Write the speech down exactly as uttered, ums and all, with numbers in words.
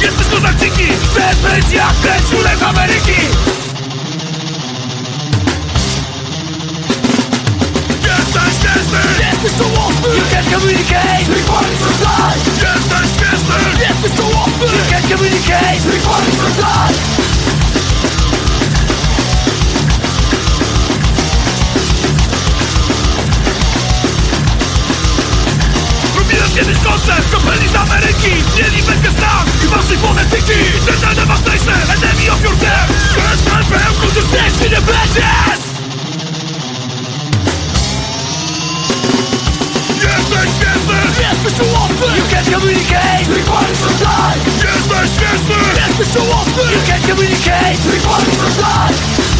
Jesteś kozaciki, chcesz być jak ten członek z Ameryki. Jesteś śmieszny, jesteś czołowny. You can't communicate, recordings are done. Jesteś śmieszny, jesteś czołowny. You can't communicate, recordings are done. Robiłem kiedyś koncert, kopeli z Ameryki. Mieli bekę strach i waszej fonetyki. Total devastation, enemy of your death. Przez ten pełku, ty śmieszny nie będziesz. Jesteś śmieszny, jesteś czołowny. You can't communicate, recordings are done. Jesteś śmieszny, jesteś czołowny. You can't communicate, recordings are done.